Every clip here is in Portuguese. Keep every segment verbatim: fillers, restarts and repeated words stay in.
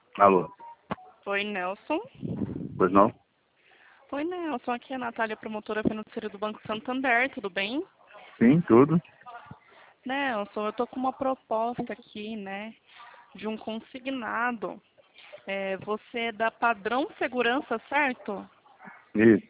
Alô? Oi, Nelson. Pois não? Oi, Nelson. Aqui é a Natália, promotora financeira do Banco Santander. Tudo bem? Sim, tudo. Nelson, eu tô com uma proposta aqui, né, de um consignado. É, você é da Padrão Segurança, certo? Isso.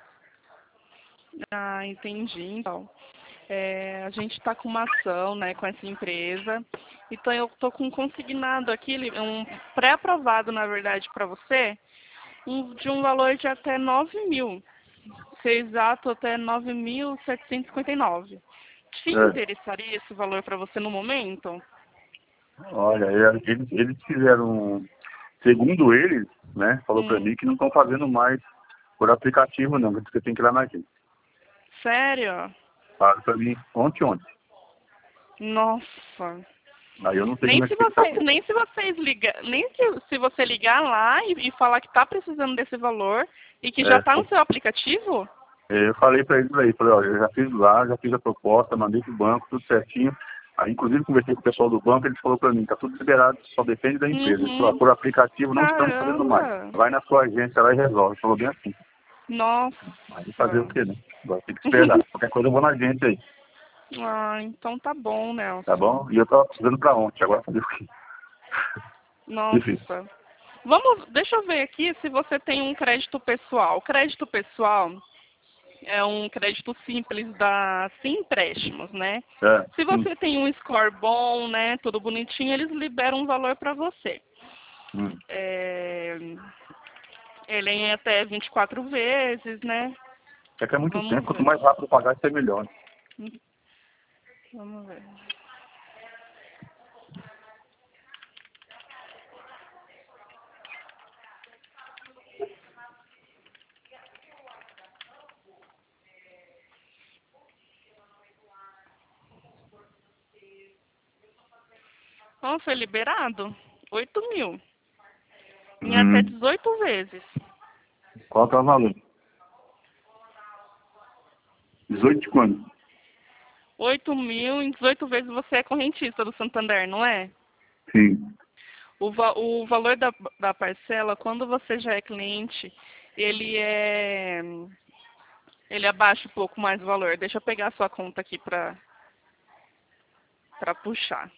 Ah, entendi. Então, é, a gente está com uma ação, né, com essa empresa. Então, eu tô com um consignado aqui, um pré-aprovado, na verdade, para você, um, de um valor de até nove mil. Ser exato, até nove mil setecentos e cinquenta e nove. Te É. interessaria esse valor para você no momento? Olha, é, eles, eles fizeram, segundo eles, né, falou pra Hum, mim que não estão fazendo mais por aplicativo não, que você tem que ir lá na agência. sério? Falaram pra mim ontem, ontem. Nossa. Aí eu não sei Nem como é se que fica. você, nem se vocês ligar, nem se, se você ligar lá e, e falar que está precisando desse valor e que já É, está no seu aplicativo? eu falei pra eles aí, falei, olha, eu já fiz lá, já fiz a proposta, mandei pro banco, tudo certinho. Aí, inclusive, conversei com o pessoal do banco, eles falaram pra mim, tá tudo liberado, só depende da empresa. Eles falaram, Uhum. por aplicativo não estamos fazendo mais. Caramba. Vai na sua agência lá e resolve. Falou bem assim. Aí fazer o Nossa. quê, né? Agora tem que esperar. Qualquer coisa eu vou na agência aí, Ah, então tá bom, tá Nelson. bom? E eu tava precisando pra ontem, agora fazer o quê? Difícil. Nossa. Vamos, deixa eu ver aqui se você tem um crédito pessoal. Crédito pessoal é um crédito simples da Sim Empréstimos, né? É, Se sim. você tem um score bom, né, tudo bonitinho, eles liberam um valor para você. Hum. É, ele é em até vinte e quatro vezes, né? É que é muito tempo, Vamos quanto ver. mais rápido eu pagar, isso é melhor. Vamos ver. Então, foi liberado oito mil. Em até Hum. dezoito vezes. Qual que é o valor? dezoito de quando? oito mil em dezoito vezes você é correntista do Santander, não é? Sim. O, va o valor da, da parcela, quando você já é cliente, ele é ele abaixa um pouco mais o valor. Deixa eu pegar a sua conta aqui para para puxar.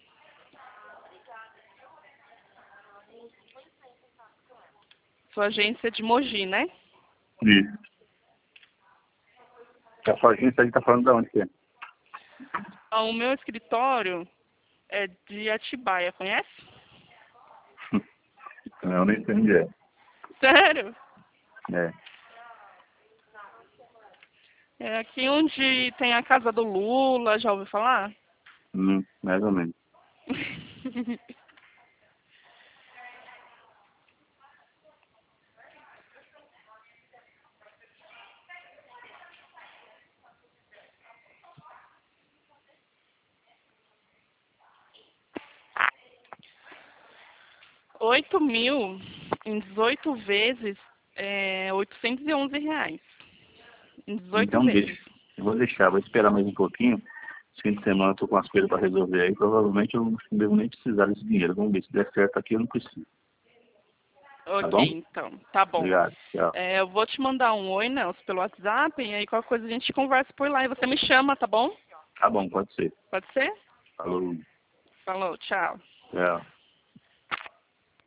Sua agência é de Mogi, né? Isso. A sua agência aí tá falando de onde que é? Ah, o meu escritório é de Atibaia, conhece? Eu nem sei onde é. Sério? É. É aqui onde tem a casa do Lula, já ouviu falar? Hum, mais ou menos. oito mil em dezoito vezes é oitocentos e onze reais. Em dezoito Então deixa. vezes. Eu vou deixar, vou esperar mais um pouquinho. Esse fim de semana eu tô com as coisas para resolver aí. Provavelmente eu não devo nem precisar desse dinheiro. Vamos ver se der certo aqui, eu não preciso. Tá Ok, bom? então. Tá bom. Obrigado. Tchau. É, eu vou te mandar um oi, Nelson, pelo WhatsApp, e aí qualquer coisa a gente conversa por lá. E você me chama, tá bom? Tá bom, pode ser. Pode ser? Falou. Falou, tchau. Tchau.